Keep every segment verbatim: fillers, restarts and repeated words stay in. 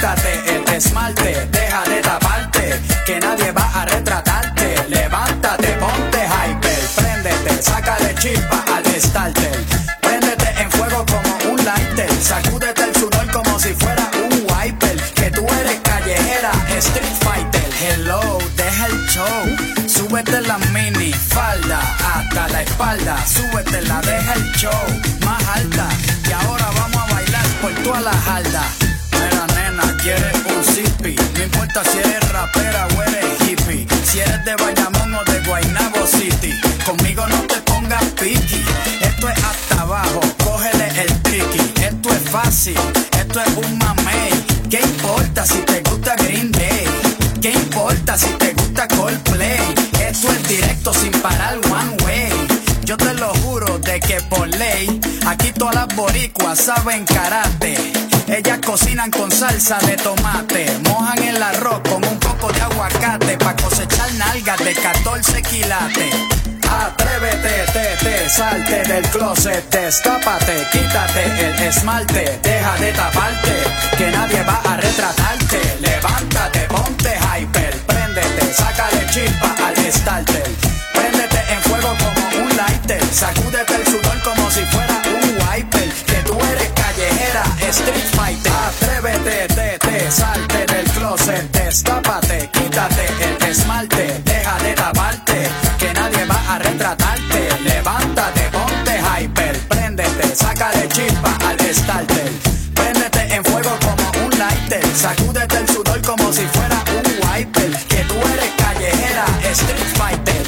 quítate el esmalte, deja de taparte, que nadie va a retratarte. Levántate, ponte hyper, préndete, sácale chispa al starter. Préndete en fuego como un lighter, sacúdete el sudor como si fuera un wiper. Que tú eres callejera, street fighter. Hello, deja el show, súbete la mini falda hasta la espalda, súbete la, deja el show más alta. Y ahora vamos a bailar por toda la jarda. Mira nena, quieres un zippy, no importa si eres rapera o eres hippie, si eres de Bayamón o de Guaynabo City, conmigo no te pongas piqui. Esto es hasta abajo, cógele el tricky. Esto es fácil, esto es un mamey. ¿Qué importa si te gusta Green Day? ¿Qué importa si te gusta Coldplay? Esto es directo sin parar one way. Yo te lo juro de que por ley, aquí todas las boricuas saben karate. Ellas cocinan con salsa de tomate, mojan el arroz con un poco de aguacate, pa' cosechar nalgas de catorce quilates. Atrévete, te, te, salte del closet, destápate, quítate el esmalte, deja de taparte, que nadie va a retratarte. Levántate, ponte hyper, préndete, sácale chispa al starter. Préndete en fuego como un lighter, sacúdete el sudor como si fuera un wiper. Que tú eres callejera, street fighter. Atrévete, te, te, salte del closet, destápate, quítate el esmalte, deja de taparte, que nadie va a retratarte. Levántate, ponte hyper, préndete, sácale chispa al starter. Préndete en fuego como un lighter, sacúdete el sudor como si fuera un wiper. Que tú eres callejera, street fighter.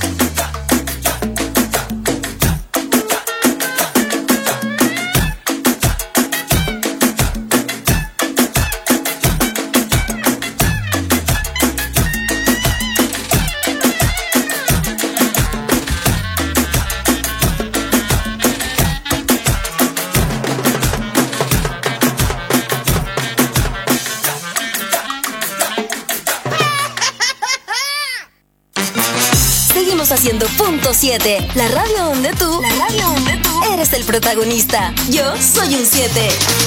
Haciendo punto siete, la radio donde tú, la radio donde tú eres el protagonista. Yo soy un siete.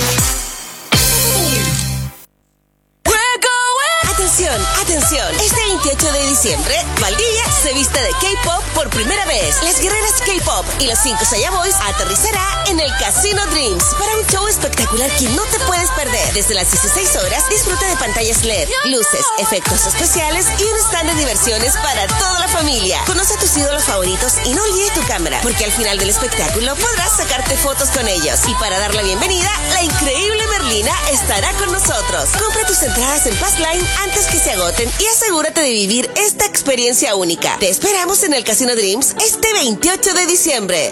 Atención, atención. Este veintiocho de diciembre, Valdivia se viste de K-pop por primera vez. Las guerreras K-pop y los cinco Saya Boys aterrizará en el Casino Dreams para un show espectacular que no te puedes perder. Desde las dieciséis horas, disfruta de pantallas L E D, luces, efectos especiales y un stand de diversiones para toda la familia. Conoce a tus ídolos favoritos y no olvides tu cámara, porque al final del espectáculo podrás sacarte fotos con ellos. Y para dar la bienvenida, la increíble Merlina estará con nosotros. Compra tus entradas en Passline antes que se agoten y asegúrate de vivir esta experiencia única. Te esperamos en el Casino Dreams este veintiocho de diciembre.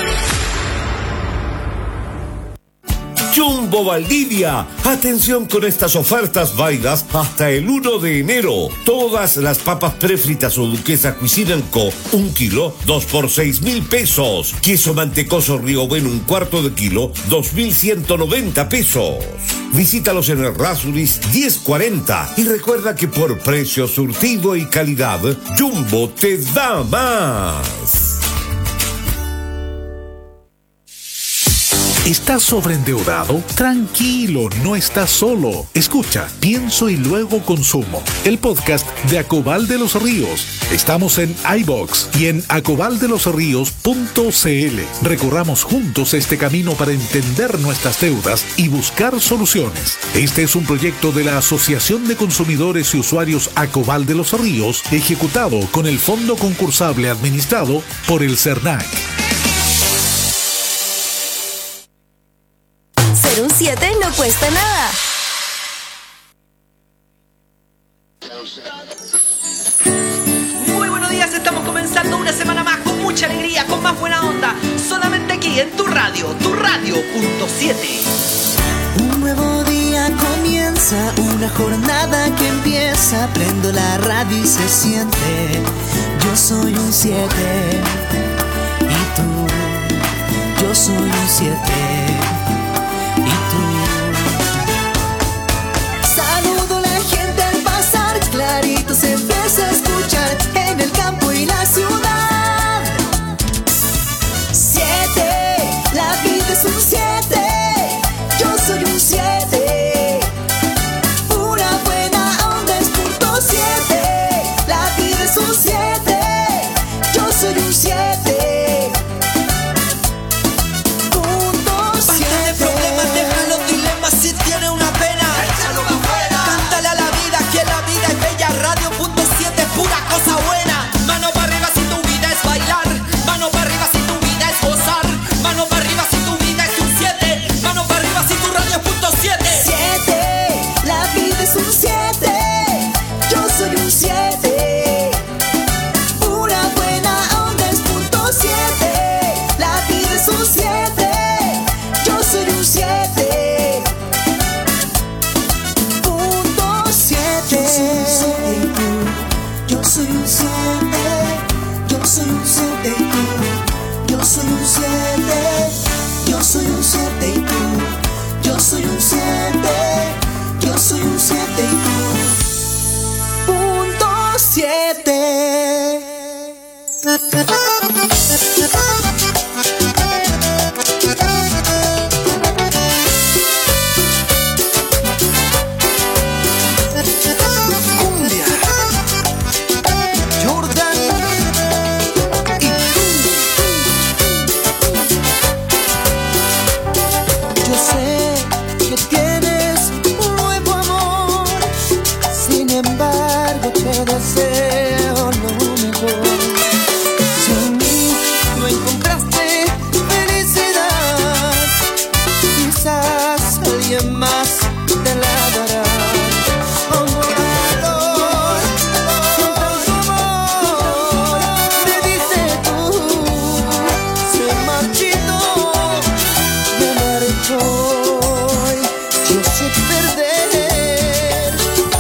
Jumbo Valdivia. Atención con estas ofertas válidas hasta el uno de enero. Todas las papas prefritas o duquesa Cuisine and Co. Un kilo, dos por seis mil pesos. Queso mantecoso Río Bueno, un cuarto de kilo, dos mil ciento noventa pesos. Visítalos en el Rasuris diez cuarenta. Y recuerda que por precio, surtido y calidad, Jumbo te da más. ¿Estás sobreendeudado? Tranquilo, no estás solo. Escucha, Pienso y Luego Consumo, el podcast de Acobal de los Ríos. Estamos en iVoox y en acobal de los ríos punto c l. Recorramos juntos este camino para entender nuestras deudas y buscar soluciones. Este es un proyecto de la Asociación de Consumidores y Usuarios Acobal de los Ríos, ejecutado con el Fondo Concursable administrado por el CERNAC. Ser un siete no cuesta nada. Muy buenos días, estamos comenzando una semana más con mucha alegría, con más buena onda, solamente aquí en tu radio, tu radio punto siete. Un nuevo día comienza, una jornada que empieza, prendo la radio y se siente, yo soy un siete, y tú, yo soy un siete. Clarito se empieza a escuchar en el campo y la ciudad. Siete, la vida es un siete. Yo soy un siete. siete, yo soy un siete y tú. Yo soy un siete, yo soy un siete y tú. Yo soy un siete, yo soy un siete y tú. Punto siete. Cumbia, Jordan y tú. Yo sé que tienes un nuevo amor, sin embargo te deseo lo mejor. Si en mí no encontraste felicidad, quizás alguien más te la dará. Amor, amor, con tanto amor, me dice tú, se marchitó, me marchó. Yo sé perder,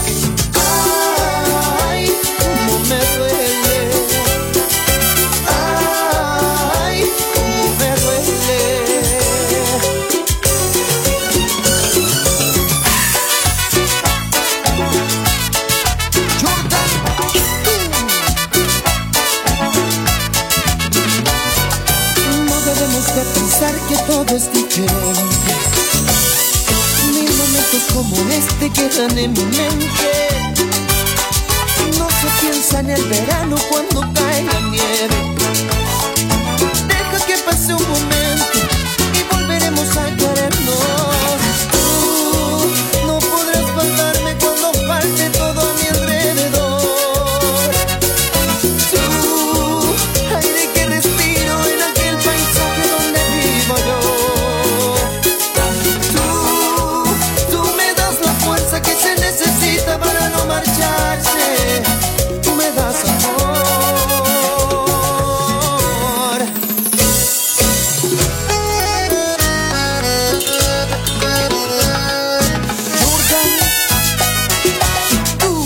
ay, cómo me duele, ay, cómo me duele. Jordan y tú. No debemos de pensar que todo es diferente. Mil momentos como este quedan en mi mente. No se piensa en el verano cuando cae la nieve. Deja que pase un momento y volveremos a querernos. Tú no podrás faltarme cuando falte todo a mi alrededor. Tú, aire que respiro en aquel paisaje donde vivo yo. Tú, tú me das la fuerza que se necesita para no marcharse. Tú me das amor. Jordan y tú.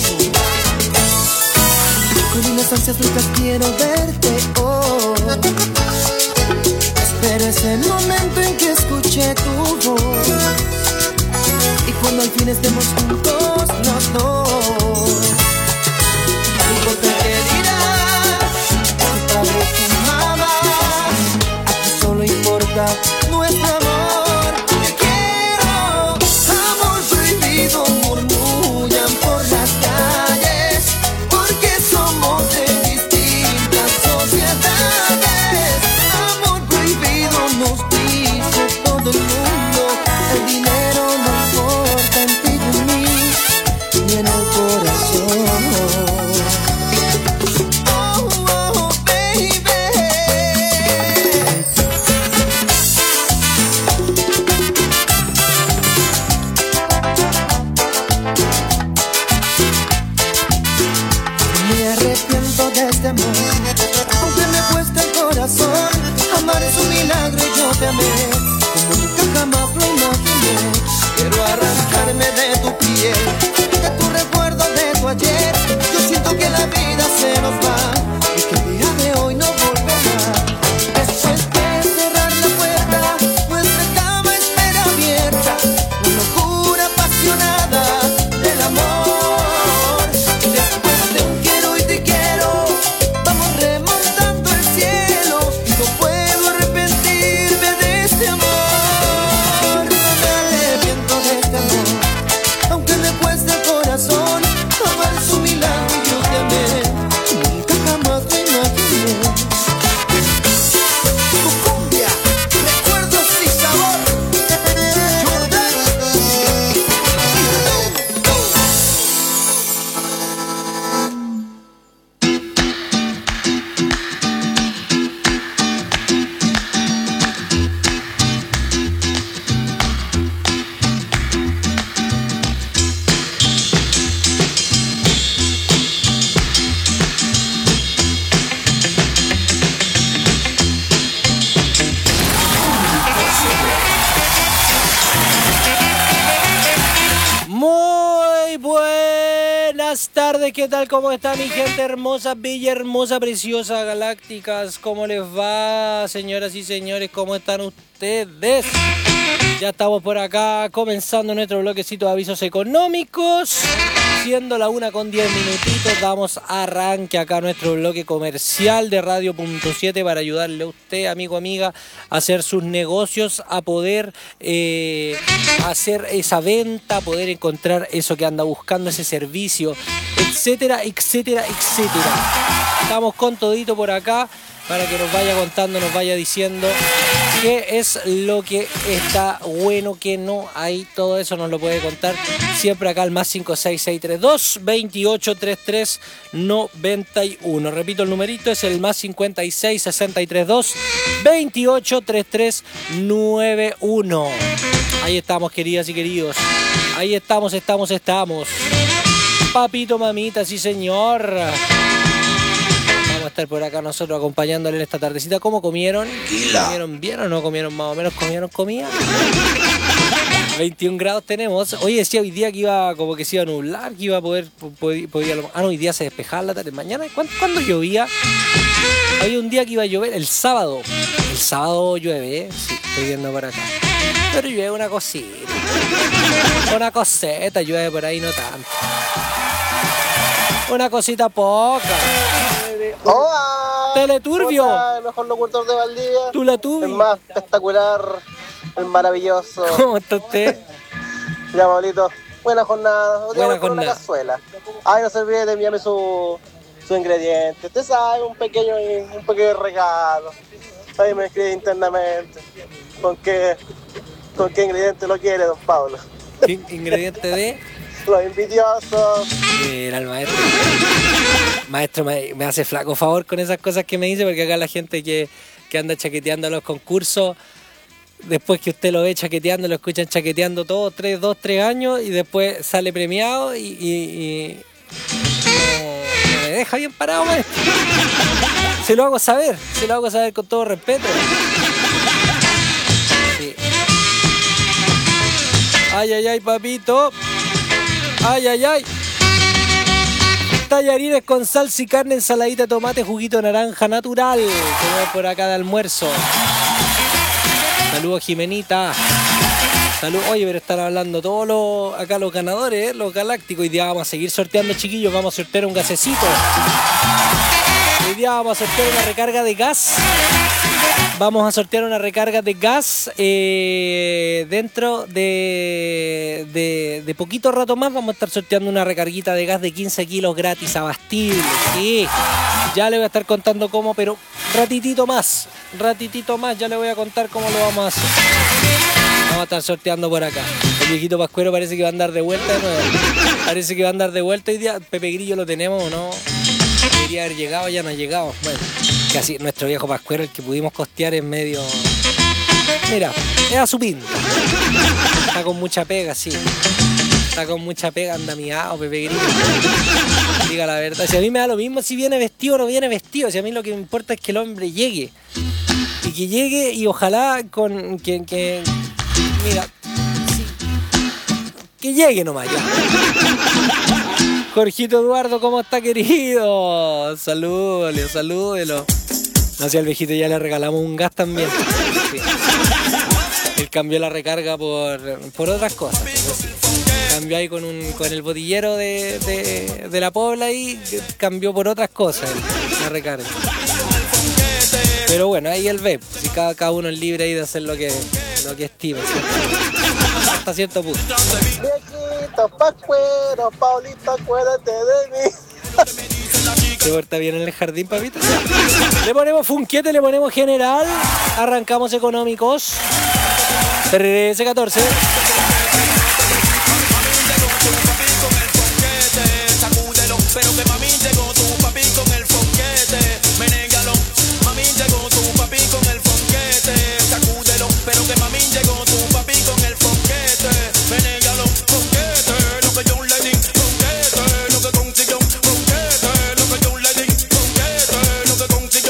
Con unas ansias locas quiero verte hoy. Espero ese momento en que escuche tu voz. Y cuando al fin estemos juntos los dos. No importa qué dirás, tu padre, tu mamá. Aquí solo importa nuestro amor. Te quiero, amor prohibido, murmullan por las calles, porque somos de distintas sociedades. Amor prohibido nos dice todo el mundo. El dinero no importa en ti y en mí, ni en el corazón. Oh, oh, baby. Me arrepiento de este amor, aunque me cueste el corazón. Amar es un milagro y yo te amé como nunca jamás lo imaginé. Quiero arrancarme de tu piel, de tu recuerdo de tu ayer. Yo siento que la vida se nos va y que el día de hoy no volverá. Después de cerrar la puerta, nuestra cama espera abierta, la locura apasionada del amor. Y después de un quiero y te quiero, vamos remontando el cielo. Y no puedo arrepentirme buenas tardes, ¿qué tal? ¿Cómo está mi gente hermosa, bella, hermosa, preciosa, galácticas? ¿Cómo les va, señoras y señores? ¿Cómo están ustedes? Ya estamos por acá comenzando nuestro bloquecito de avisos económicos. Siendo la una con diez minutitos, damos arranque acá a nuestro bloque comercial de Radio punto siete para ayudarle a usted, amigo, amiga, a hacer sus negocios, a poder eh, hacer esa venta, a poder encontrar eso que anda buscando, ese servicio, etcétera, etcétera, etcétera. Estamos con todito por acá para que nos vaya contando, nos vaya diciendo qué es lo que está bueno, qué no hay. Todo eso nos lo puede contar siempre acá al más cinco seis seis tres dos, veintiocho treinta y tres noventa y uno. Repito, el numerito es el más cincuenta y seis sesenta y tres dos, veintiocho treinta y tres noventa y uno. Ahí estamos, queridas y queridos. Ahí estamos, estamos, estamos. Papito, mamita, sí señor. A estar por acá nosotros acompañándole en esta tardecita. ¿Cómo comieron? ¿Comieron bien o no comieron más o menos? ¿Comieron comida? veintiún grados tenemos. Oye, decía hoy día que iba como que se iba a nublar, que iba a poder... Podía, podía, ah, no, hoy día se despejaba la tarde. Mañana, ¿cuándo, ¿cuándo llovía? Había un día que iba a llover, el sábado. El sábado llueve, ¿eh? Sí, estoy viendo por acá. Pero llueve una cosita. Una coseta llueve por ahí, no tanto. Una cosita poca. ¡Hola! ¡Teleturbio! Hola, el mejor locutor de Valdivia. ¿Tú la tuve? El más espectacular, el maravilloso. ¿Cómo está usted? Ya, Pablito, buena jornada. Hoy Buena voy con jornada. una cazuela. Ay, no se olvide de enviarme su, su ingrediente. Usted sabe, un pequeño, un pequeño regalo. Ahí me escribe internamente. ¿Con qué, con qué ingrediente lo quiere, don Pablo? ¿Qué ingrediente de? Los envidiosos. Mira, el maestro. Maestro, me, me hace flaco favor con esas cosas que me dice, porque acá la gente que, que anda chaqueteando los concursos, después que usted lo ve chaqueteando, lo escuchan chaqueteando todos, tres, dos, tres años, y después sale premiado y, y, y no, no me deja bien parado, maestro. Se lo hago saber, se lo hago saber con todo respeto. Sí. Ay, ay, ay, papito. Ay, ay, ay. Tallarines con salsa y carne, ensaladita de tomate, juguito de naranja natural. Tenemos por acá de almuerzo. Saludos, Jimenita. Salud. Oye, pero están hablando todos los, acá los ganadores, ¿eh? Los galácticos. Hoy día vamos a seguir sorteando, chiquillos. Vamos a sortear un gasecito. Hoy día vamos a sortear una recarga de gas. Vamos a sortear una recarga de gas eh, dentro de, de, de poquito rato más. Vamos a estar sorteando una recarguita de gas de quince kilos gratis abastible. Sí, ya le voy a estar contando cómo, pero ratitito más, ratitito más, ya le voy a contar cómo lo vamos a hacer. Vamos a estar sorteando por acá. El viejito Pascuero parece que va a andar de vuelta de nuevo. Parece que va a andar de vuelta hoy día. Pepe Grillo lo tenemos o no. Debería haber llegado, ya no ha llegado. Bueno, casi nuestro viejo Pascuero, el que pudimos costear en medio. Mira, es a su pinta. Está con mucha pega, sí. Está con mucha pega, anda miado, Pepe Grillo. Diga la verdad. Si a mí me da lo mismo si viene vestido o no viene vestido. Si a mí lo que me importa es que el hombre llegue. Y que llegue y ojalá con que. que mira, sí, que llegue nomás ya. Jorgito Eduardo, ¿cómo está, querido? Salúdelo, salúdelo. No sé, al viejito ya le regalamos un gas también. Sí. Él cambió la recarga por, por otras cosas. Sí. Cambió ahí con, un, con el botillero de, de, de la Pobla y cambió por otras cosas la recarga. Pero bueno, ahí él ve. Si cada, cada uno es libre ahí de hacer lo que, lo que estima, ¿cierto? Hasta cierto punto. Viejito Pascuero, Paulito, acuérdate de mí. ¿Se porta bien en el jardín, papito? Le ponemos funquete, le ponemos general. Arrancamos económicos. trece catorce. Pero que mami llegó tu papi con el fonquete, menégalo. Mami llegó tu papi con el fonquete, sacúdelo. Pero que mami llegó tu papi con el fonquete, menégalo. Fonquete, lo que yo le di, fonquete, lo que consiguió, fonquete, lo que yo le di, fonquete, lo que consiguió.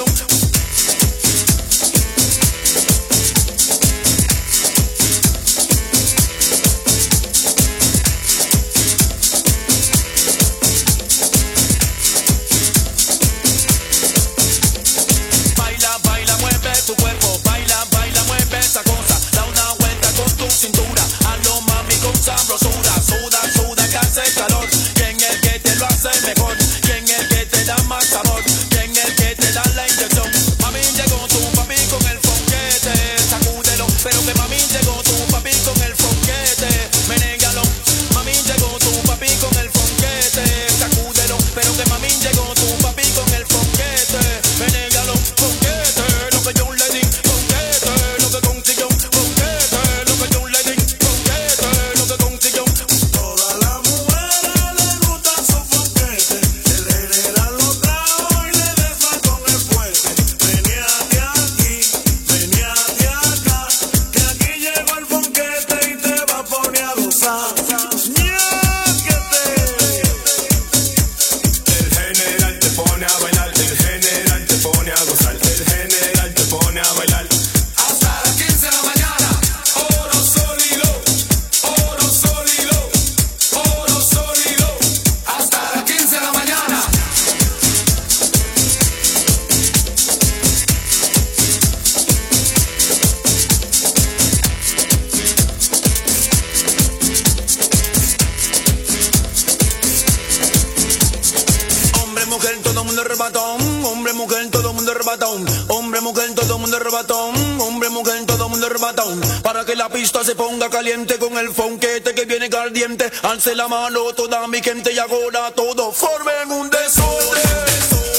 mundo arrebatón. Hombre, mujer, todo mundo arrebatón. Hombre, mujer, todo mundo arrebatón. Hombre, mujer, todo mundo arrebatón. Para que la pista se ponga caliente con el fonquete que viene caliente. Alce la mano toda mi gente y ahora todo formen un desorden.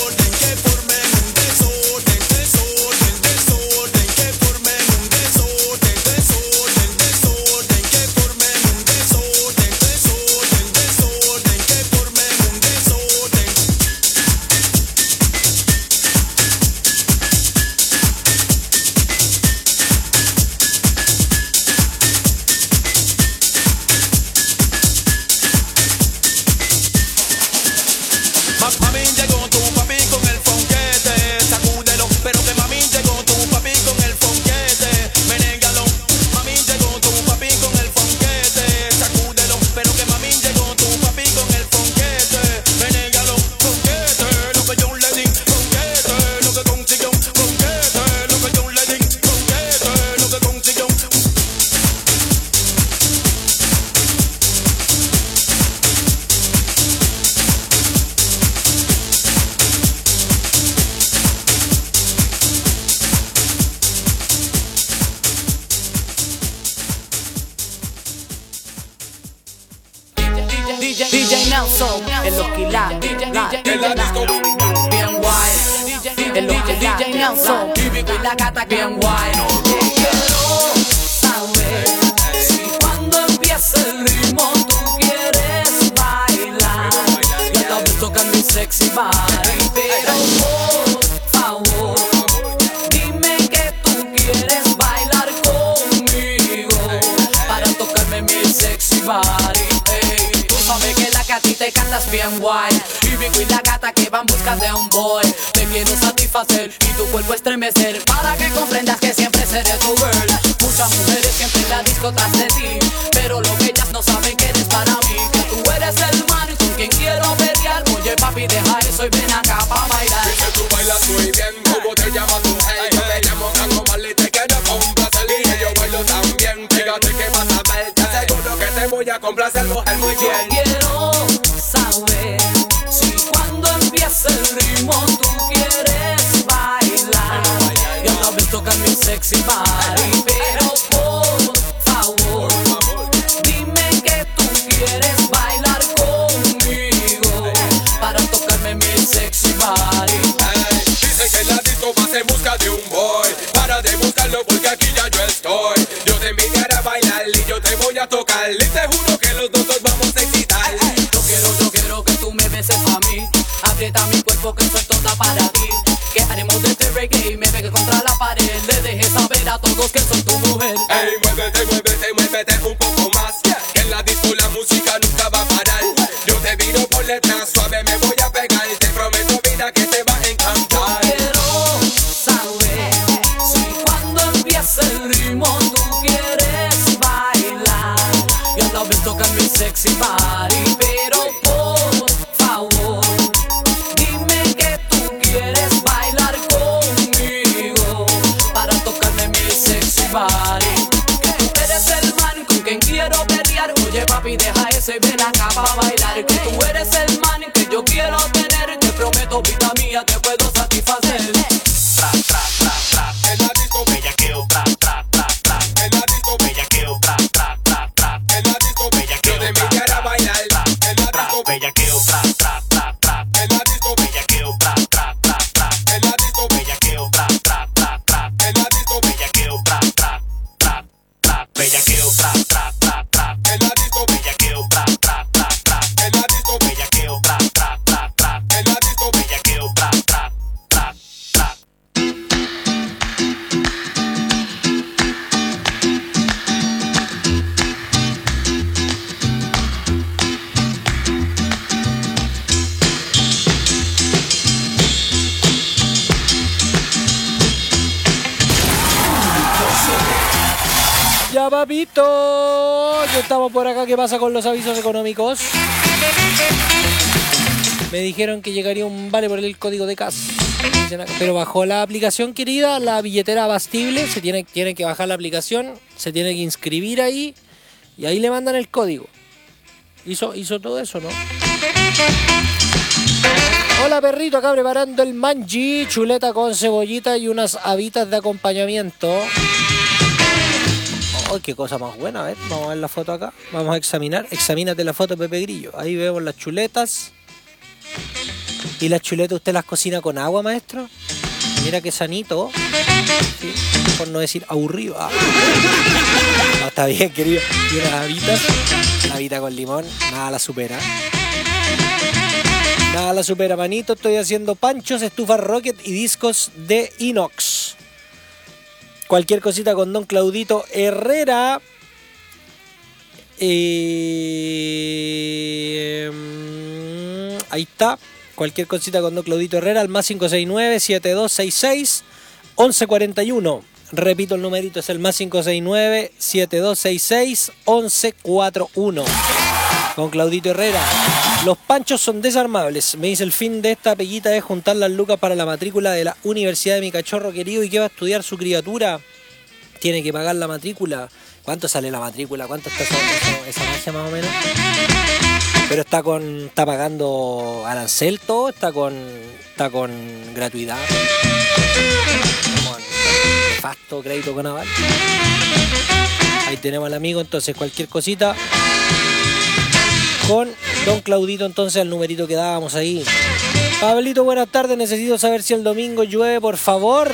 Mami llegó tu papi con el fonquete, sacúdelo, pero que mami llegó tu papi con el fonquete, menéngalo. Mami llegó tu papi con el fonquete, sacúdelo, pero que mami llegó tu papi con el fonquete, menéngalo. Fonquete, lo que yo le di, fonquete, lo que consiguió, fonquete, lo que yo le di, fonquete, lo que consiguió. D J, D J Nelson, en los quilates, bien guay, en los D J Nelson, y la gata bien guay. Quiero saber si cuando empiece el ritmo tú quieres bailar. Yo la visto que mi sexy body, pero por favor, dime que tú quieres bailar conmigo para tocarme mi sexy body. Sabes que la que a ti te cantas bien guay. Y Vico y la gata que van buscando de un boy. Te quiero satisfacer y tu cuerpo estremecer, para que comprendas que siempre seré tu girl. Muchas mujeres siempre en la disco tras de ti, pero lo que ellas no saben que eres para mí, que tú eres el man con quien quiero pelear. Oye papi, deja eso y ven acá pa' bailar. Dice tú bailas muy bien, ¿cómo te llamas tú? Hey, yo me llamo Tango Marley, te quiero complacer. Y yo bailo también, fíjate que vas a ver. Te aseguro que te voy a complacer, mujer, muy bien. Quiero saber si cuando empiece el ritmo tú quieres bailar. Yo no ves tocar mi sexy body, pero por favor, dime que tú quieres bailar conmigo para tocarme mi sexy body. Hey, dicen que en la disco vas en busca de un boy. Para de buscarlo porque aquí ya yo estoy. Yo te invitaré a bailar y yo te voy a tocar. Y te juro que los dos nos vamos a excitar. Yo quiero, yo quiero que tú me beses a mí. Aprieta mi cuerpo que soy toda para ti. Que haremos de este reggae y me pegue contra la pared. Le dejes saber a todos que soy tu mujer. Ey, muévete, muévete, muévete un poco más. Que en la disco la música nunca va a parar. Yo te viro por detrás, suave me voy a pegar. Te prometo vida que te va a encantar. Quiero saber si cuando empiece el ritmo tú quieres bailar. Yo la ves tocar mi sexy body, pero por favor, dime que tú quieres bailar conmigo para tocarme mi sexy body. Que tú eres el man con quien quiero pelear. Oye papi, deja eso y ven acá pa' bailar. Que tú eres el man que yo quiero tener. Te prometo vida mía, te puedo satisfacer. Tra, tra, tra, tra. En la disco bellaqueo, tra, tra, tra, tra. En la disco bellaqueo, tra, tra, tra, tra. En la disco bellaqueo, yo te invitaré a bailar. En la disco bellaqueo, tra, tra, tra, tra. En la disco bellaqueo, tra, tra, tra, tra. En la disco bellaqueo, tra, tra, tra, tra. En la disco bellaqueo, tra, tra, tra, tra. Bellaqueo, tra, tra, tra, tra. En la disco bellaqueo, tra, tra, tra, tra. En la disco bellaqueo, tra, tra, tra, tra. En la disco bellaqueo, tra, tra, tra, tra. Ya papito, ya estamos por acá. ¿Qué pasa con los avisos económicos? Me dijeron que llegaría un vale por el código de C A S. Pero bajo la aplicación, querida, la billetera abastible, se tiene, tiene que bajar la aplicación, se tiene que inscribir ahí y ahí le mandan el código. Hizo, hizo todo eso, ¿no? Hola perrito, acá preparando el manji, chuleta con cebollita y unas habitas de acompañamiento. ¡Oh, qué cosa más buena! A ver, vamos a ver la foto acá. Vamos a examinar. Examínate la foto, Pepe Grillo. Ahí vemos las chuletas. ¿Y las chuletas usted las cocina con agua, maestro? Mira qué sanito. Sí, por no decir aburrido. Ah. No, está bien, querido. Y unas habitas. Una habita con limón. Nada la supera. Nada la supera, manito. Estoy haciendo panchos, estufas rocket y discos de inox. Cualquier cosita con don Claudito Herrera. Eh, ahí está. Cualquier cosita con don Claudito Herrera al más cinco seis nueve, siete dos seis seis, once cuarenta y uno. Repito, el numerito es el más cinco seis nueve, siete dos seis seis, once cuarenta y uno. Con Claudito Herrera. Los panchos son desarmables. Me dice, el fin de esta peguita es juntar las lucas para la matrícula de la universidad de mi cachorro querido. ¿Y qué va a estudiar su criatura? Tiene que pagar la matrícula. ¿Cuánto sale la matrícula? ¿Cuánto está esa, esa, esa magia más o menos? Pero está con está pagando arancel todo, está con está con gratuidad. Con facto, crédito con aval. Ahí tenemos al amigo, entonces cualquier cosita con don Claudito, entonces al numerito que dábamos ahí. Pablito, buenas tardes, necesito saber si el domingo llueve, por favor.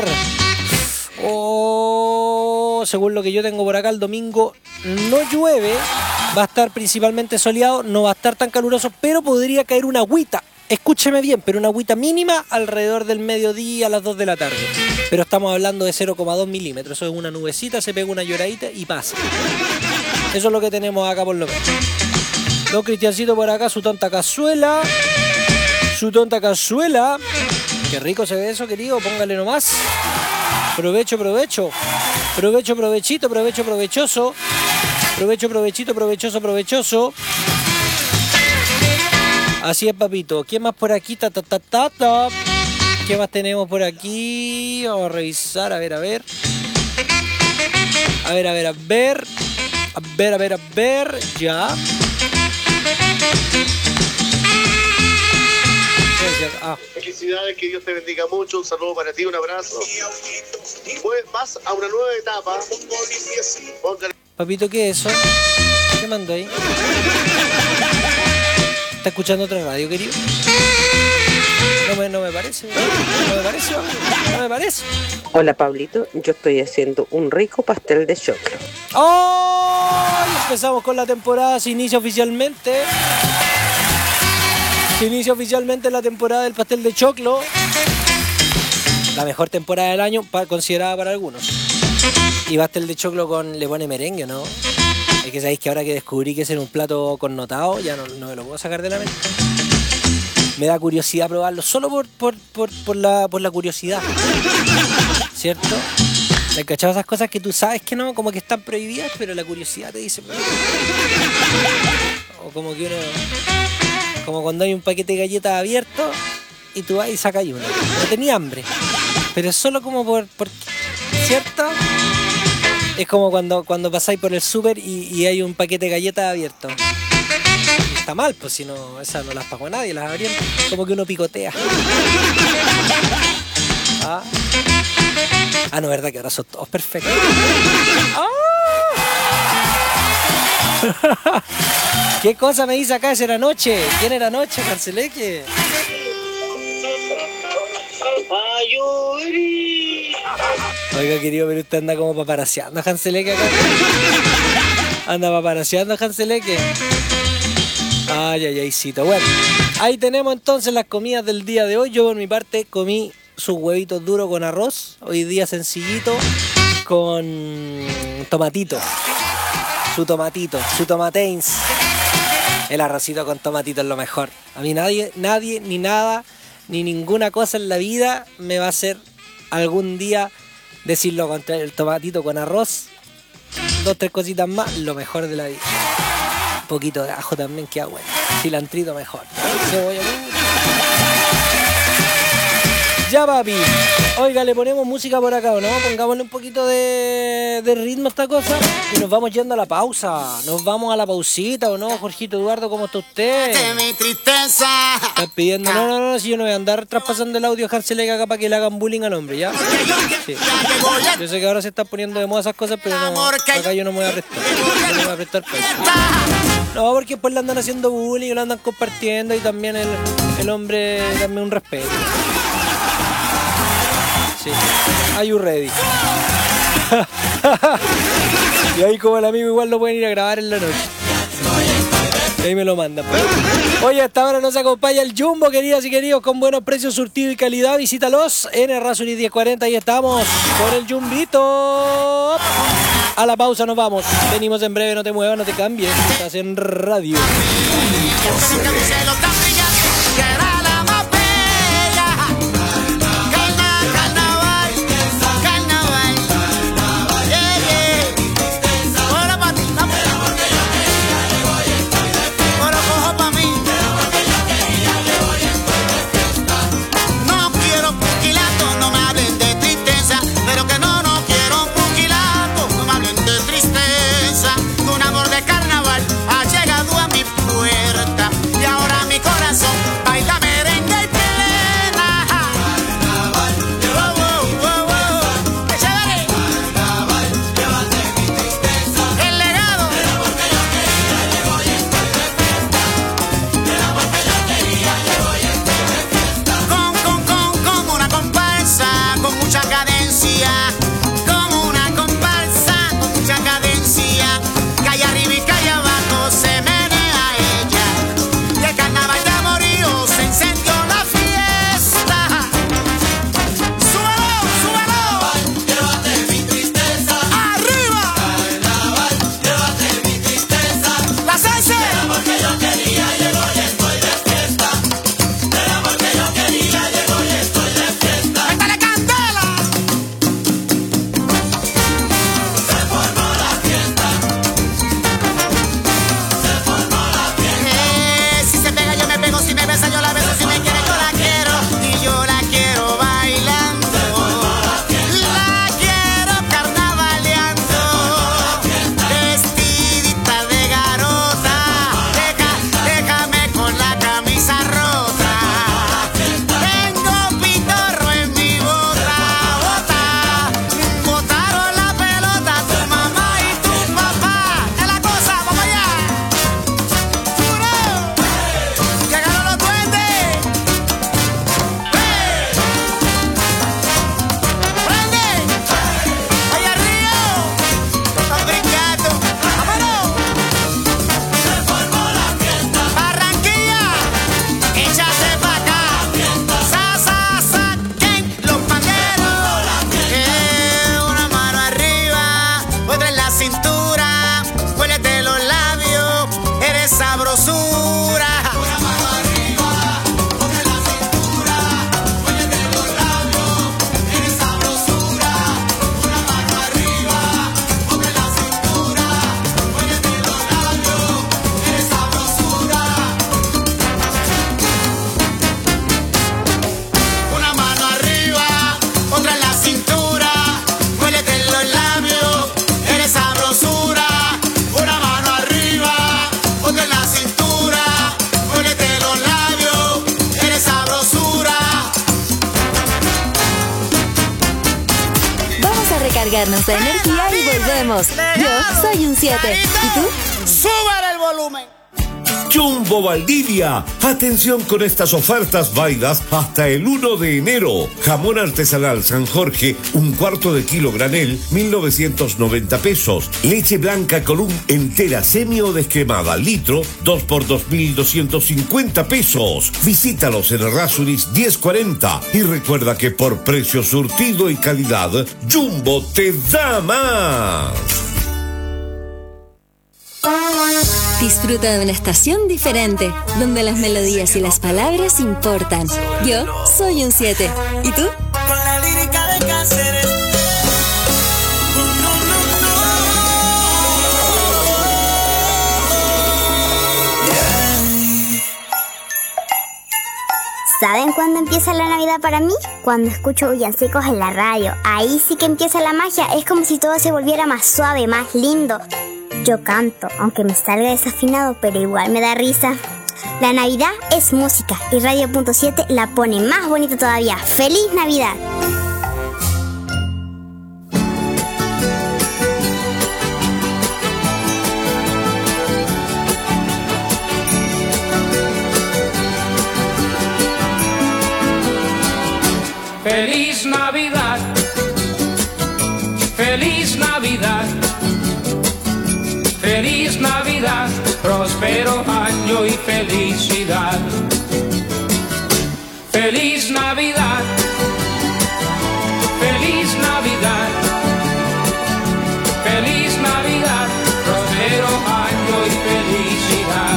Oh, según lo que yo tengo por acá, el domingo no llueve, va a estar principalmente soleado, no va a estar tan caluroso, pero podría caer una agüita. Escúcheme bien, pero una agüita mínima alrededor del mediodía a las dos de la tarde. Pero estamos hablando de cero coma dos milímetros, eso es una nubecita, se pega una lloradita y pasa. Eso es lo que tenemos acá por lo menos. Don Cristiancito por acá, su tonta cazuela. Su tonta cazuela. Qué rico se ve eso, querido. Póngale nomás. Provecho, provecho. Provecho, provechito, provecho, provechoso. Provecho, provechito, provechoso, provechoso. Así es, papito. ¿Qué más por aquí? Ta, ta, ta, ta, ta. ¿Qué más tenemos por aquí? Vamos a revisar, a ver, a ver. A ver, a ver, a ver. A ver, a ver, a ver. Ya. Ah. Felicidades, que Dios te bendiga mucho, un saludo para ti, un abrazo. Pues vas a una nueva etapa. Póngale. Papito, ¿qué es eso? ¿Qué mandó ahí? ¿Está escuchando otra radio, querido? No me, no me parece, no me parece, no me parece. Hola, Pablito, yo estoy haciendo un rico pastel de choclo. ¡Oh! Empezamos con la temporada, se inicia oficialmente. Se inicia oficialmente la temporada del pastel de choclo. La mejor temporada del año, pa, considerada para algunos. Y pastel de choclo con, le pone merengue, ¿no? Es que sabéis que ahora que descubrí que es en un plato connotado, ya no, no me lo puedo sacar de la mente. Me da curiosidad probarlo, solo por, por, por, por, la, por la curiosidad. ¿Cierto? ¿Has cachado esas cosas que tú sabes que no? Como que están prohibidas, pero la curiosidad te dice... O como que uno... Como cuando hay un paquete de galletas abierto y tú vas y sacas uno. No tenía hambre. Pero es solo como por... por ¿cierto? Es como cuando, cuando pasáis por el súper y, y hay un paquete de galletas abierto. Y está mal, pues si no, esas no las pagó nadie, las abrieron. Como que uno picotea. Ah, ah no, verdad que ahora son todos perfectos. ¡Ah! ¿Qué cosa me dice acá? ¿Esa era Noche? ¿Quién era Noche? Canceleque. Oiga, querido, pero usted anda como paparaseando a Hanseleque acá. Anda paparaseando a Hanseleque. Ay, ay, ay, cito. Bueno, ahí tenemos entonces las comidas del día de hoy. Yo por mi parte comí sus huevitos duros con arroz. Hoy día sencillito con tomatito. Su tomatito, su tomateins. El arrocito con tomatito es lo mejor. A mí nadie, nadie, ni nada, ni ninguna cosa en la vida me va a hacer algún día decir lo contrario. El tomatito con arroz, dos, tres cositas más, lo mejor de la vida. Un poquito de ajo también queda bueno. Cilantrito mejor. Cebolla. Ya, papi. Oiga, le ponemos música por acá, ¿o no? Pongámosle un poquito de, de ritmo a esta cosa y nos vamos yendo a la pausa. Nos vamos a la pausita, ¿o no? Jorgito Eduardo, ¿cómo está usted? De mi tristeza. Estás pidiendo, no, no, no, si yo no voy a andar traspasando el audio a Hansel acá para que le hagan bullying al hombre, ¿ya? Sí. Yo sé que ahora se están poniendo de moda esas cosas, pero no, acá yo no me voy a prestar. No me voy a prestar para eso. No, porque después le andan haciendo bullying y lo andan compartiendo y también el, el hombre también un respeto. Sí. Are you ready? Y ahí como el amigo igual lo pueden ir a grabar en la noche. Y ahí me lo mandan. Pues. Oye, hasta ahora nos acompaña el Jumbo, queridas y queridos, con buenos precios, surtido y calidad. Visítalos en Errázuriz diez cuarenta. Ahí estamos con el Jumbito. A la pausa nos vamos. Venimos en breve, no te muevas, no te cambies. Estás en radio. Cargarnos de energía y volvemos. Yo soy un siete. ¿Y tú? ¡Súbale el volumen! Jumbo Valdivia. Atención con estas ofertas válidas hasta el uno de enero. Jamón artesanal San Jorge, un cuarto de kilo granel, mil novecientos noventa pesos. Leche blanca Column entera semi o descremada, litro, dos por dos mil doscientos cincuenta pesos. Visítalos en Errázuriz diez cuarenta. Y recuerda que por precio, surtido y calidad, Jumbo te da más. Disfruta de una estación diferente, donde las melodías y las palabras importan. Yo soy un siete. ¿Y tú? Con la lírica de Cáceres. ¿Saben cuándo empieza la Navidad para mí? Cuando escucho villancicos en la radio. Ahí sí que empieza la magia. Es como si todo se volviera más suave, más lindo. Yo canto, aunque me salga desafinado, pero igual me da risa. La Navidad es música y Radio Punto siete la pone más bonita todavía. ¡Feliz Navidad! Feliz Navidad, feliz Navidad, feliz Navidad, próspero año y felicidad. Feliz Navidad, feliz Navidad, feliz Navidad, próspero año y felicidad.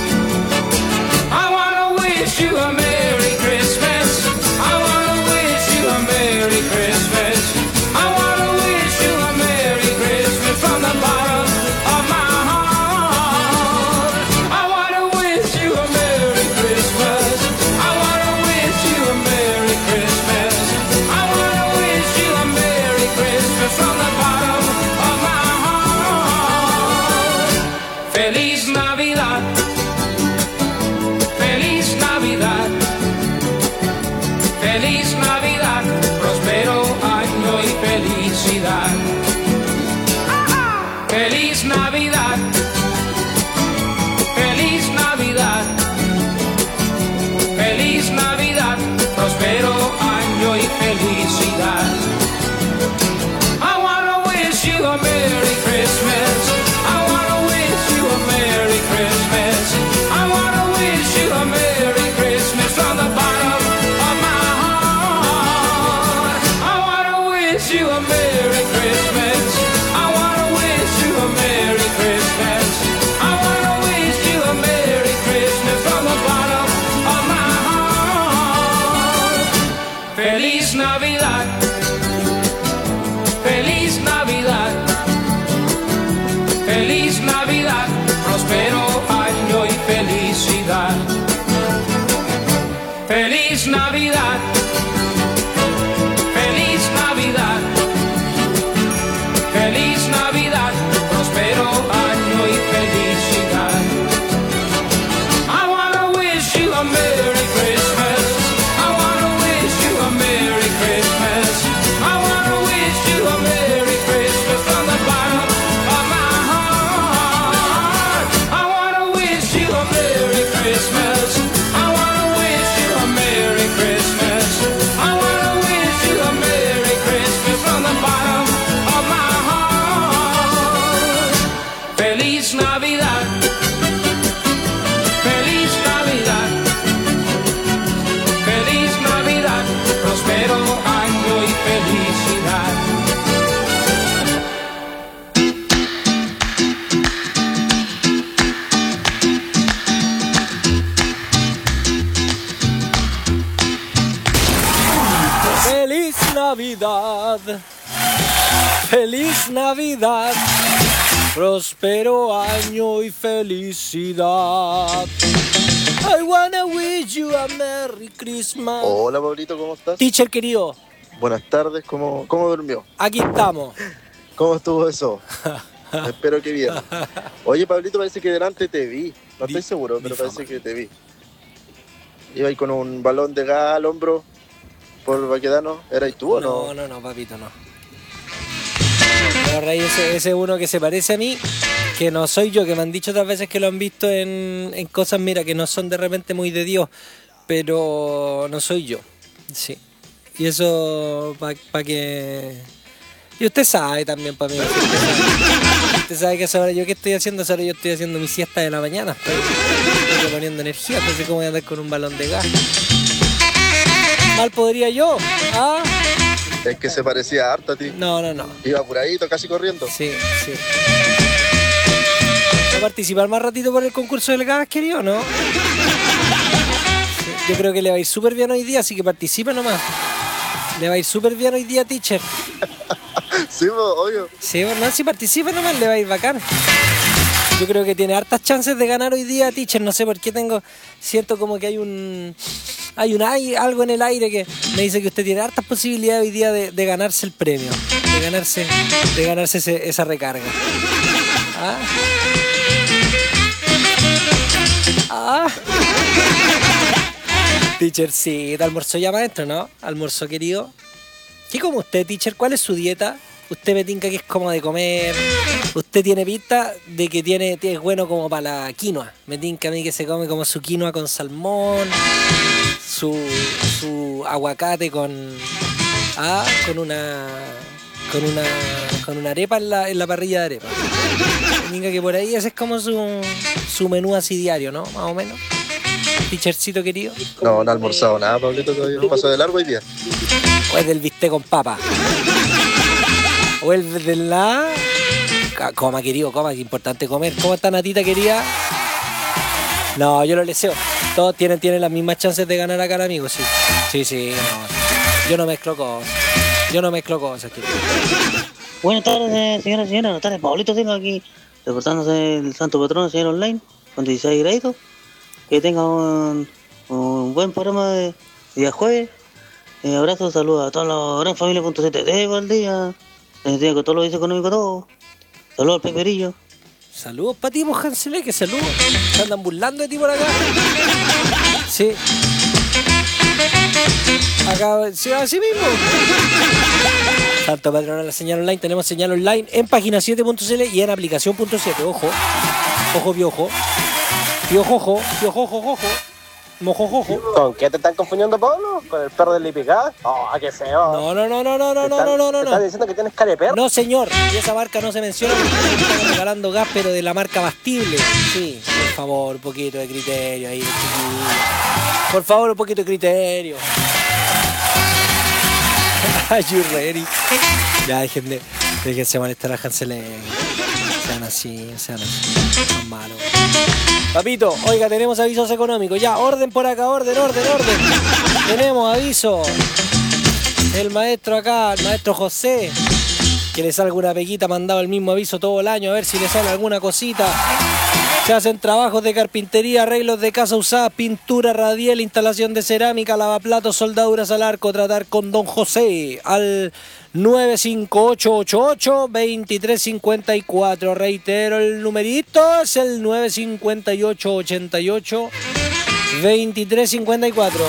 I wanna wish you a Merry Christmas. I wanna wish you a Merry Christmas. I wanna wish you a Merry Christmas from the bottom of my heart. I wanna wish you a Merry Christmas. I wanna wish you a Merry Christmas. I wanna wish you a Merry Christmas from the bottom of my heart. Feliz Navidad. Feliz Navidad. Feliz Navidad, próspero año y felicidad. Feliz Navidad, feliz Navidad, feliz Navidad, próspero año y felicidad. I wanna wish you a Merry Christmas. I wanna wish you a Merry Christmas. I wanna wish you a Merry Christmas from the bottom of my heart. I wanna wish you a Merry Christmas. I wanna wish you a Merry Christmas. I wanna wish you a Merry Christmas from the bottom of my heart. Feliz Navidad. Feliz Navidad. Feliz Navidad. Próspero año y felicidad. Feliz Navidad. Feliz Navidad. Feliz Navidad. Próspero año y felicidad. I wanna wish you a Merry Christmas. I wanna wish you a Merry Christmas. I wanna wish you a Merry Christmas from the bottom of my heart. I wanna wish you a Merry Christmas. I wanna wish you a Merry Christmas. I wanna wish you a Merry Christmas from the bottom of my heart. Feliz Navidad. Feliz Navidad. Feliz Navidad. Próspero año y felicidad. ¡Feliz Navidad! ¡Feliz Navidad! Próspero año y felicidad. I wanna wish you a Merry Christmas. Hola Pablito, ¿cómo estás? Teacher querido, Buenas tardes, ¿cómo, cómo durmió? aquí estamos. ¿Cómo estuvo eso? Espero que bien. Oye Pablito, parece que delante te vi. No estoy seguro, pero parece que te vi. Iba ahí con un balón de gas al hombro por Baquedano. ¿Eras tú o no? No, no, no, papito, no. Pero Rey, ese, ese uno que se parece a mí, que no soy yo, que me han dicho otras veces que lo han visto en, en cosas, mira, que no son de repente muy de Dios, pero no soy yo, sí. Y eso para pa que... Y usted sabe también, para mí. Usted sabe, usted sabe que ahora yo qué estoy haciendo, ahora yo estoy haciendo mi siesta de la mañana, estoy, estoy poniendo energía, entonces cómo voy a andar con un balón de gas. Mal podría yo, ¿ah? Es que se parecía harto a ti. No, no, no. Iba apuradito, casi corriendo. Sí, sí. ¿Va a participar más ratito por el concurso del gas, querido, no? Sí, yo creo que le va a ir súper bien hoy día, así que participe nomás. Le va a ir súper bien hoy día, teacher. Sí, obvio. Sí, no, si participe nomás, le va a ir bacán. Yo creo que tiene hartas chances de ganar hoy día, teacher. No sé por qué tengo... Siento como que hay un... Hay, una, hay algo en el aire que me dice que usted tiene hartas posibilidades hoy día de, de ganarse el premio, de ganarse, de ganarse ese, esa recarga. ¿Ah? ¿Ah? Teacher, sí, almorzó ya maestro, ¿no? Almorzó, querido. ¿Qué come usted, teacher? ¿Cuál es su dieta? Usted me tinca que es como de comer. Usted tiene pinta de que tiene, es bueno como para la quinoa. Me tinca a mí que se come como su quinoa con salmón, su, su aguacate con, ah, con una, con una, con una arepa en la, en la parrilla de arepa. Me tinca que por ahí ese es como su, su menú así diario, ¿no? Más o menos. Teachercito querido. No, no he almorzado nada, Pablito, todavía. Pasó de largo hoy día. O es del bistec con papa. O el de la... Coma, querido, coma, que es importante comer. ¿Cómo está Natita, querida? No, yo lo leseo. Todos tienen, tienen las mismas chances de ganar acá, amigo, sí. Sí, sí, no. Yo no mezclo cosas. Yo no mezclo cosas, querido. Buenas tardes, señoras y señores. Buenas tardes, Pablito Silva aquí, reportándose el santo patrono, señor online, con dieciséis graditos. Que tenga un, un buen programa de día jueves. Eh, abrazo, saludos a toda la gran familia punto c t de Valdía. Eh, con todo lo que dice económico todo. Saludos al Peperillo. Saludos para ti, Hanselé, que saludos. Se andan burlando de ti por acá. Sí. Acá, sí, así mismo. Santo patrono de la señal online. Tenemos señal online en página siete punto c l y en aplicación punto siete. Ojo. Ojo, piojo. Piojojo, piojojo, ojo. Mojojojo. ¿Con qué te están confundiendo, Pablo? ¿Con el perro del Lipicá? ¡Oh, qué feo! No, no, no, no, no, no, no, no, no, no. ¿Estás diciendo que tienes cara de perro? No, señor. Y esa marca no se menciona porque estamos regalando gas, pero de la marca Bastible. Sí, por favor, un poquito de criterio ahí, chiquillos. Por favor, un poquito de criterio. Ay, you ready. Ya, dejen de, déjense molestar a Hansel. Sean así, sean así. Son malos. Papito, oiga, tenemos avisos económicos. Ya, orden por acá, orden, orden, orden. Tenemos aviso. El maestro acá, el maestro José, que le salga una peguita, mandado el mismo aviso todo el año, a ver si le sale alguna cosita. Se hacen trabajos de carpintería, arreglos de casa usada, pintura radial, instalación de cerámica, lavaplatos, soldaduras al arco. Tratar con don José al nueve cinco ocho ocho ocho, dos tres cinco cuatro. Reitero, el numerito es el nueve cinco ocho ocho ocho, dos tres cinco cuatro.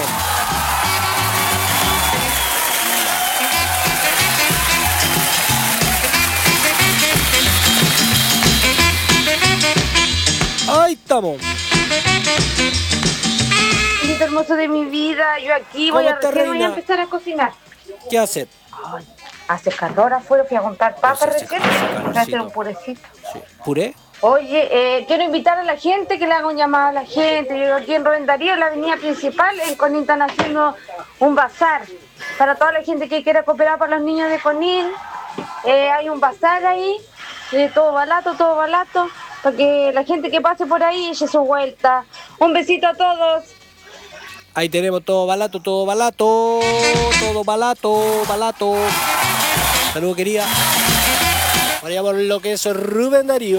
Ahí estamos. Lindo hermoso de mi vida, yo aquí voy a, recién voy a empezar a cocinar. ¿Qué hacer? Ay, hace calor afuera, fui a juntar papas recién, voy a hacer un purecito. Sí. ¿Puré? Oye, eh, quiero invitar a la gente, que le haga un llamado a la gente. Yo aquí en Rubén Darío, en la avenida principal, en Conín están haciendo un bazar para toda la gente que quiera cooperar para los niños de Conín. Eh, hay un bazar ahí, de todo barato, todo barato, para que la gente que pase por ahí eche su vuelta. Un besito a todos. Ahí tenemos todo balato, todo balato, todo balato, balato. Saludos, querida. Vaya por lo que es Rubén Darío.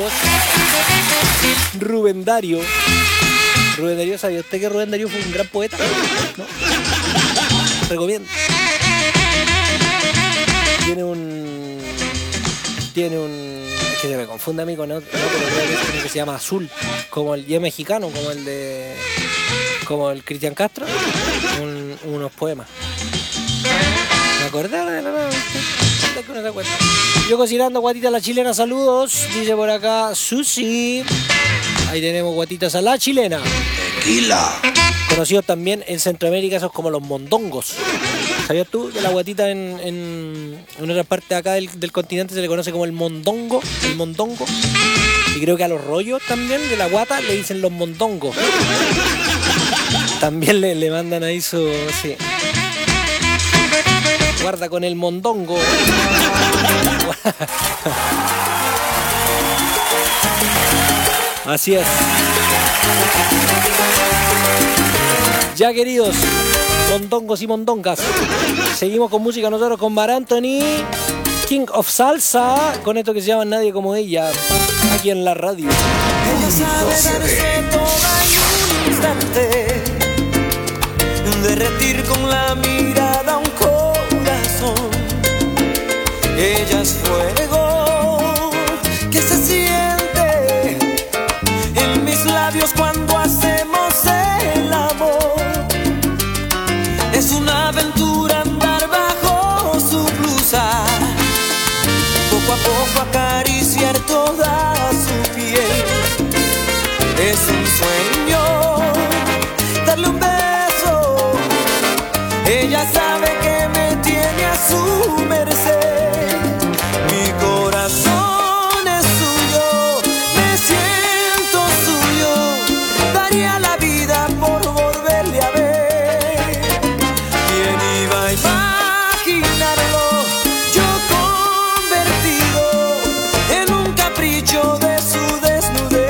Rubén Darío. Rubén Darío, ¿sabía usted que Rubén Darío fue un gran poeta? ¿No? Recomiendo. Tiene un... Tiene un... Es que se me confunde a mí con otro, no, pero creo que, es que se llama Azul, como el y es mexicano, como el de... como el Cristian Castro, un, unos poemas. Me acordé de la nada, que no se acuerda. Yo cocinando guatitas a la chilena, saludos, dice por acá Susi. Ahí tenemos guatitas a la chilena. Tequila. Conocidos también en Centroamérica, esos como los mondongos. ¿Sabías tú que la guatita en, en, en otra parte acá del, del continente se le conoce como el mondongo? El mondongo. Y creo que a los rollos también de la guata le dicen los mondongos. También le, le mandan ahí su... Sí. Guarda con el mondongo. Así es. Ya, queridos mondongos y mondongas, seguimos con música nosotros con Mar Anthony, King of Salsa, con esto que se llama Nadie Como Ella, aquí en la radio. Ella sabe darse todo en un instante, derretir con la mirada un corazón. Ella es fuego que se siente en mis labios cuando hacemos el amor. Es una aventura andar bajo su blusa, poco a poco acariciar toda su piel. Es un sueño darle un beso. Ella sabe que me tiene a su merced. Mi corazón es suyo, me siento suyo. Daría la vida por volverle a ver. ¿Quién iba a imaginarlo? Yo convertido en un capricho de su desnudez.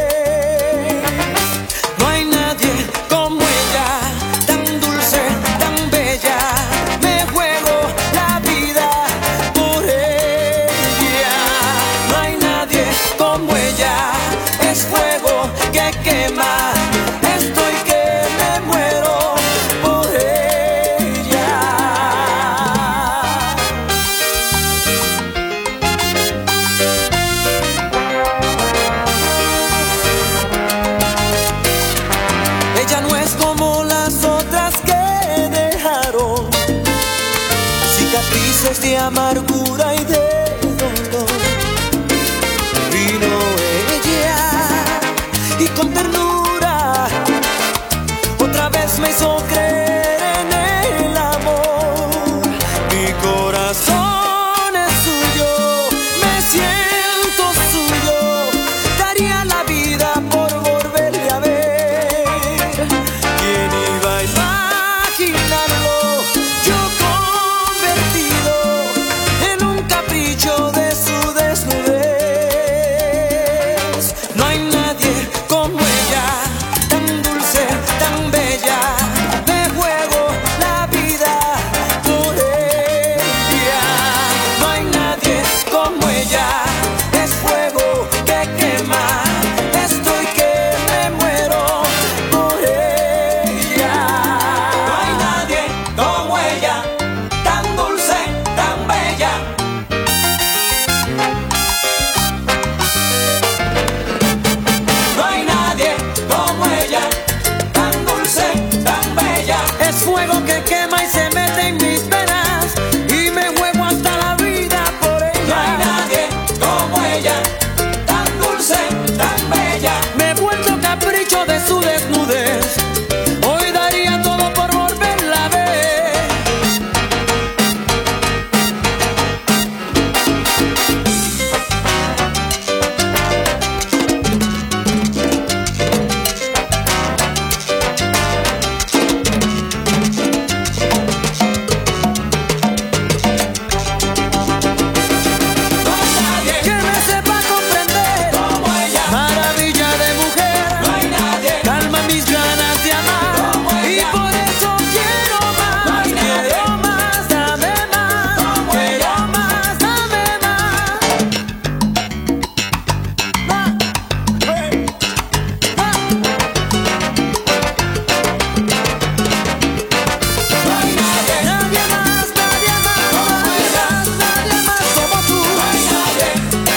No hay nadie como ella, tan dulce, tan bella. Me juego la vida por ella. No hay nadie como ella, es fuego que quema. Estoy que me muero por ella. Ella no es como las otras que dejaron cicatrices de amargura y de dolor. Vino ella y con ternura otra vez me hizo creer en el amor. Mi corazón es suyo, me siento suyo. Daría la vida por volverle a ver. ¿Quién iba a imaginarlo? Yo convertido en un capricho de su desnudez. No hay nadie como ella, tan dulce, tan bella. Me juego la vida por ella. No hay nadie como ella, es fuego que quema. Estoy que me muero por ella. No hay nadie como ella, tan dulce, tan bella. No hay nadie como ella, tan dulce, tan bella. Es fuego que quema y se mete en mis venas y me juego hasta la vida por ella. No hay nadie como ella, tan dulce, tan bella. Me he vuelto capricho de su desnudez. Hoy daría todo por volverla a ver. Que me sepa comprender como ella, maravilla de mujer. No hay nadie, calma mis ganas de amar. Y por eso quiero más, quiero más, dame más. Quiero más, dame más. Nadie más, nadie más, más, nadie más como tú. No hay nadie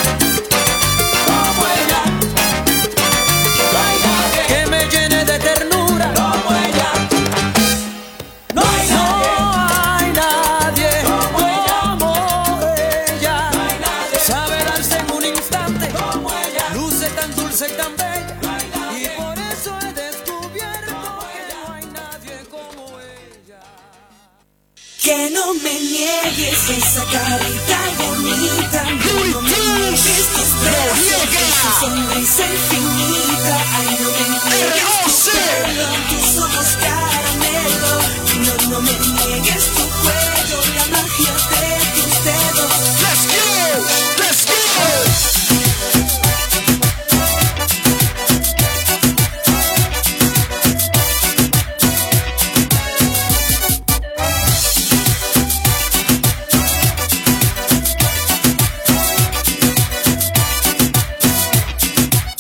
como ella. No hay nadie que me llene de ternura como ella. No hay nadie como ella. Sabe darse en un instante como ella. Luce tan dulce y tan bella. Y por eso he descubierto que no hay nadie como ella. Que no me niegues esa carita bonita, no me niegues tus brazos, tu sonrisa infinita. Ay, no me niegues tu pelo, tus ojos caramelo. No, no me niegues tu cuello, la magia de tus dedos. Let's go, let's go.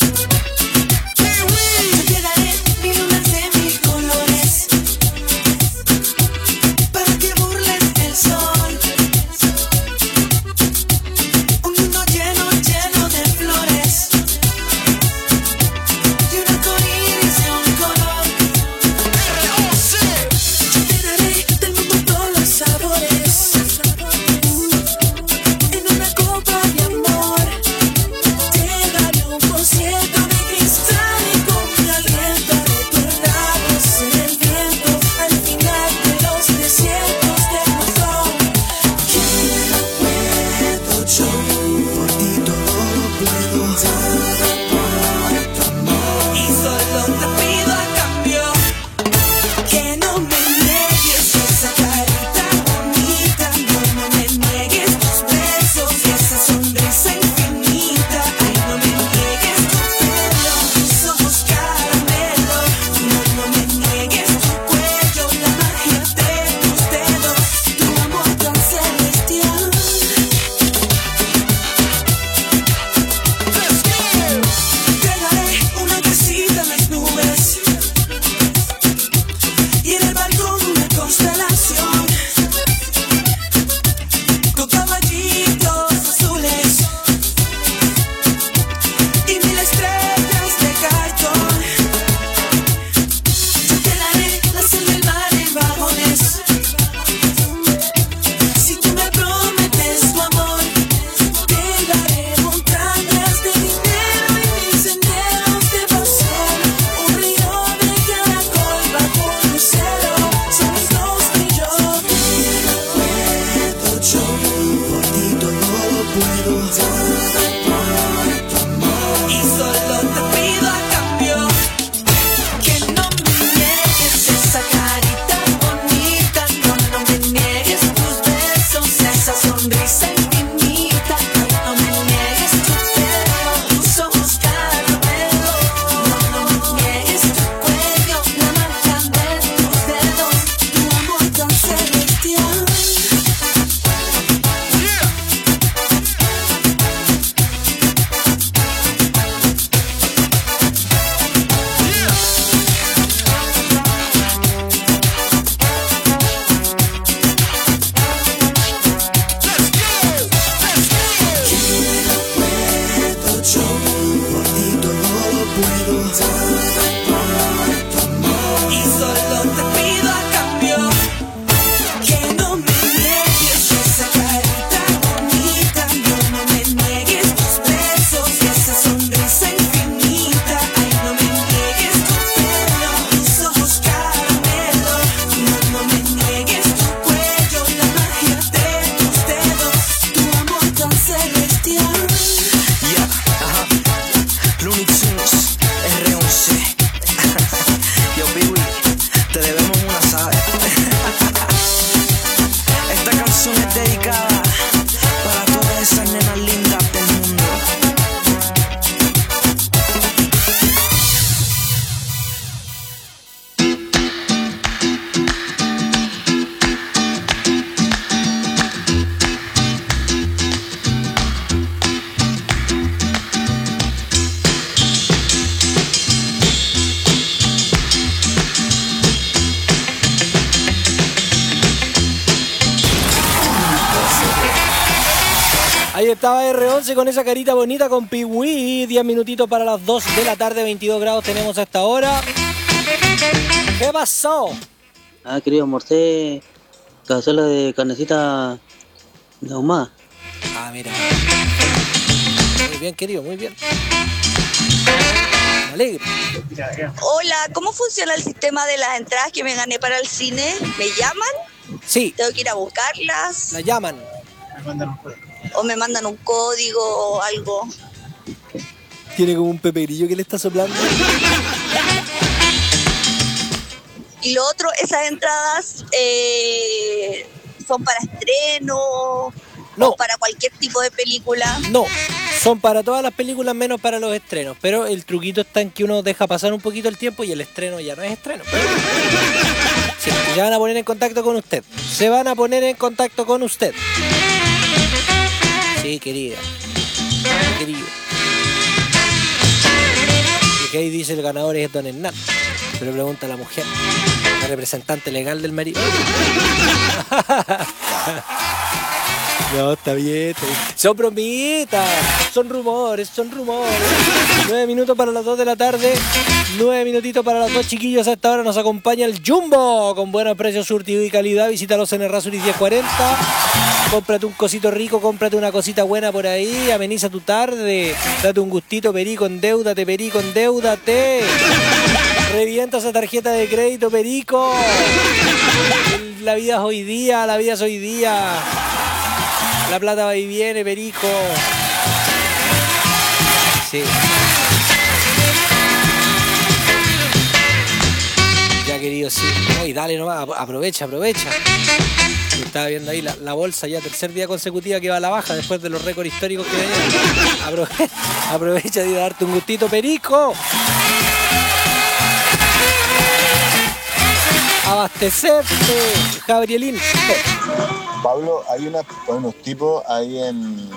Te daré mil lunas de mil colores. Ahí estaba erre once con esa carita bonita con Piwi. diez minutitos para las dos de la tarde, veintidós grados tenemos a esta hora. ¿Qué pasó? Ah, querido, almorcé cazuela de carnecita de ahumada. Ah, mira. Muy bien, querido, muy bien. Me alegro. Hola, ¿cómo funciona el sistema de las entradas que me gané para el cine? ¿Me llaman? Sí. ¿Tengo que ir a buscarlas? La llaman. ¿O me mandan un código o algo? Tiene como un peperillo que le está soplando. Y lo otro, esas entradas eh, son para estreno, no, o para cualquier tipo de película. No, son para todas las películas menos para los estrenos. Pero el truquito está en que uno deja pasar un poquito el tiempo y el estreno ya no es estreno. Sí, se van a poner en contacto con usted. Se van a poner en contacto con usted. Sí, querida. Querido. Y que ahí dice el ganador es don Hernán. Se lo pregunta a la mujer, la representante legal del marido. No, está bien, está bien. Son bromitas, son rumores, son rumores. Nueve minutos para las dos de la tarde. Nueve minutitos para las dos, chiquillos. A esta hora nos acompaña el Jumbo. Con buenos precios, surtido y calidad. Visítalos en Errázuriz diez cuarenta. Cómprate un cosito rico, cómprate una cosita buena por ahí. Ameniza tu tarde. Date un gustito, Perico, endeúdate, Perico, endeúdate. Revienta esa tarjeta de crédito, Perico. La vida es hoy día, la vida es hoy día. La plata va y viene, Perico. Sí. Ya, querido, sí. No, y dale nomás, aprovecha, aprovecha. Yo estaba viendo ahí la, la bolsa ya tercer día consecutiva que va a la baja después de los récords históricos que venían. Aprovecha, aprovecha de darte un gustito, Perico. Abastecerte, Gabrielín. Pablo, hay una, unos tipos ahí en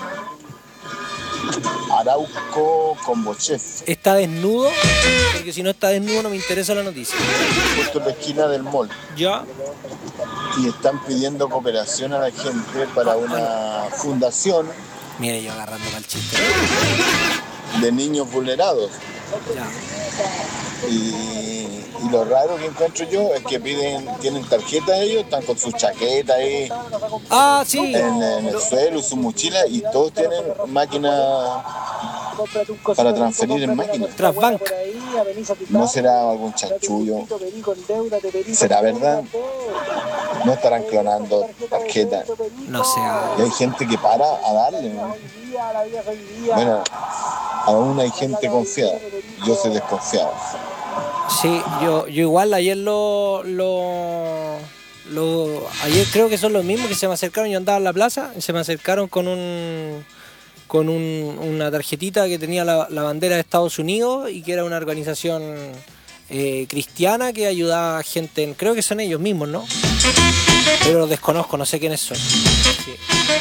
Arauco con Bochef. ¿Está desnudo? Porque si no está desnudo no me interesa la noticia. Justo en la esquina del mall. ¿Ya? Y están pidiendo cooperación a la gente para una fundación. Mire, yo agarrando mal chiste. De niños vulnerados. Ya. Y, y lo raro que encuentro yo es que piden, tienen tarjeta ellos, están con sus chaquetas ahí. Ah, sí. En, en el suelo, su mochila, y todos tienen máquinas para transferir en máquinas. Transbank. ¿No será algún chanchullo? ¿Será verdad? ¿No estarán clonando tarjetas? No sé. Y hay gente que para a darle, ¿no? Bueno, aún hay gente confiada. Yo soy desconfiado. Sí, yo, yo igual ayer lo, lo, lo... Ayer creo que son los mismos que se me acercaron. Yo andaba en la plaza y se me acercaron con un... con un, una tarjetita que tenía la, la bandera de Estados Unidos y que era una organización eh, cristiana que ayudaba a gente en, creo que son ellos mismos, ¿no? Pero los desconozco, no sé quiénes son. Sí.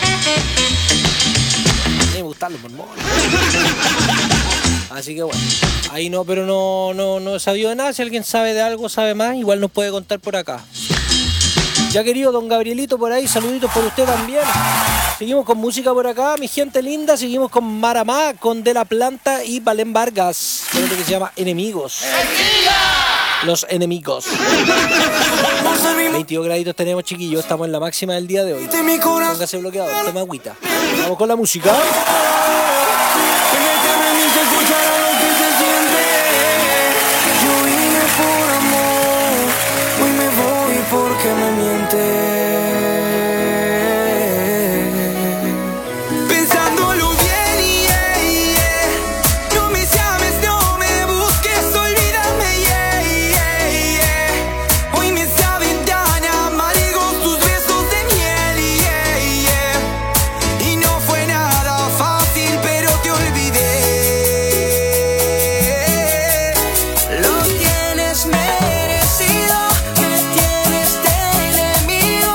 Me gustan los mormones. Así que bueno, ahí no, pero no, no, no he sabido de nada. Si alguien sabe de algo, sabe más, igual nos puede contar por acá. Ya, querido don Gabrielito por ahí, saluditos por usted también. Seguimos con música por acá, mi gente linda. Seguimos con Maramá, con De La Planta y Valén Vargas, con esto que se llama Enemigos. Los enemigos. veintidós graditos tenemos, chiquillos. Estamos en la máxima del día de hoy. Póngase bloqueador, toma agüita. Vamos con la música. Porque me miente. Pensándolo bien, yeah, yeah. No me llames, no me busques, olvídame, yeah, yeah, yeah. Hoy me saben tan amargos tus besos de miel, yeah, yeah. Y no fue nada fácil, pero te olvidé. Lo tienes merecido. Enemigo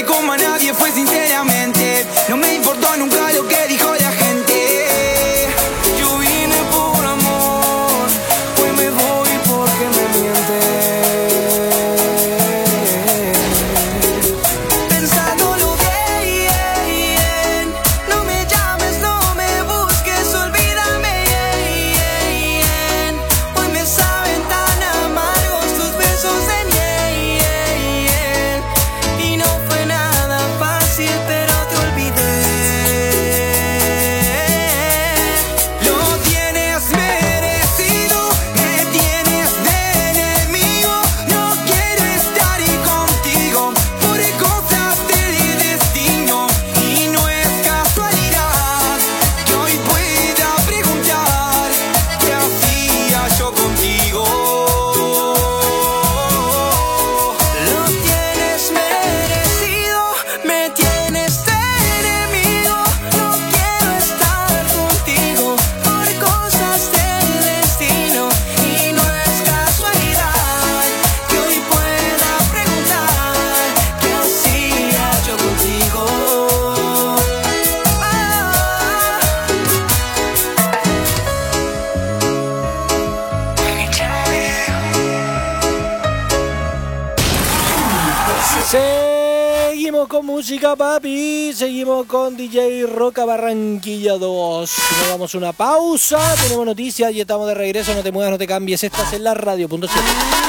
que como a nadie fue sinceramente. No me importó nunca lo que dijo la gente. Yo vine por amor, hoy me voy porque me mientes. Pensándolo bien, no me llames, no me busques, olvídame. Hoy me saben tan amargos tus besos de miel. Y no fue nada fácil, pero te olvidé. Lo tienes merecido, me tienes de enemigo. No quiero estar ahí contigo por cosas del destino. Y no es casualidad que hoy pueda preguntar qué hacía yo contigo. Lo tienes merecido, me tienes de enemigo. No quiero estar contigo por cosas del destino. Y no es casualidad que hoy pueda preguntar qué hacía yo contigo. Seguimos con música, papi. Seguimos con D J Roca Barranquilla dos. Nos damos una pausa. Tenemos noticias y estamos de regreso. No te muevas, no te cambies. Estás en la radio punto siete.